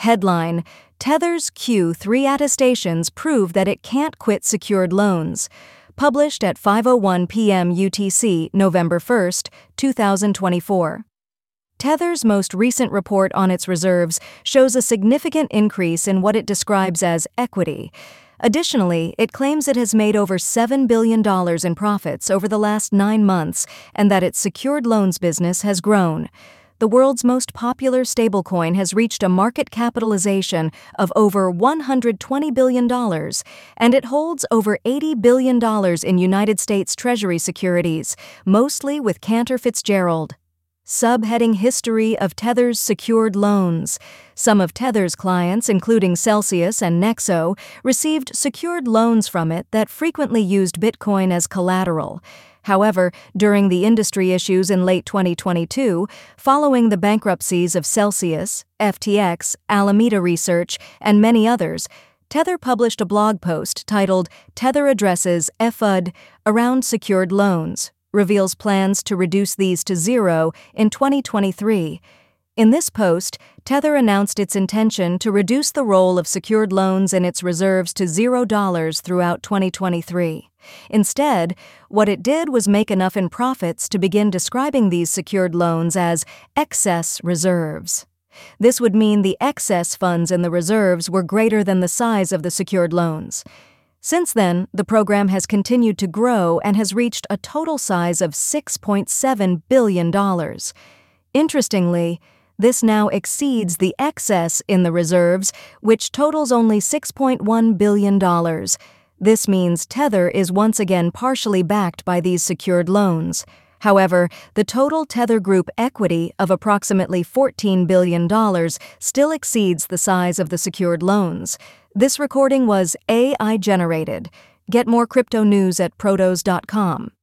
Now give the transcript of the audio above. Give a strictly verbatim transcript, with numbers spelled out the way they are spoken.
Headline: Tether's Q three attestations prove that it can't quit secured loans. Published at five oh one p.m. U T C, November first, two thousand twenty-four. Tether's most recent report on its reserves shows a significant increase in what it describes as equity. Additionally, it claims it has made over seven billion dollars in profits over the last nine months and that its secured loans business has grown. The world's most popular stablecoin has reached a market capitalization of over one hundred twenty billion dollars, and it holds over eighty billion dollars in United States Treasury securities, mostly with Cantor Fitzgerald. Subheading: History of Tether's secured loans. Some of Tether's clients, including Celsius and Nexo, received secured loans from it that frequently used Bitcoin as collateral. However, during the industry issues in late twenty twenty-two, following the bankruptcies of Celsius, F T X, Alameda Research, and many others, Tether published a blog post titled "Tether Addresses F U D Around Secured Loans, Reveals Plans to Reduce These to Zero in twenty twenty-three. In this post, Tether announced its intention to reduce the role of secured loans in its reserves to zero dollars throughout twenty twenty-three. Instead, what it did was make enough in profits to begin describing these secured loans as excess reserves. This would mean the excess funds in the reserves were greater than the size of the secured loans. Since then, the program has continued to grow and has reached a total size of six point seven billion dollars. Interestingly, this now exceeds the excess in the reserves, which totals only six point one billion dollars. This means Tether is once again partially backed by these secured loans. However, the total Tether Group equity of approximately fourteen billion dollars still exceeds the size of the secured loans. This recording was A I generated. Get more crypto news at protos dot com.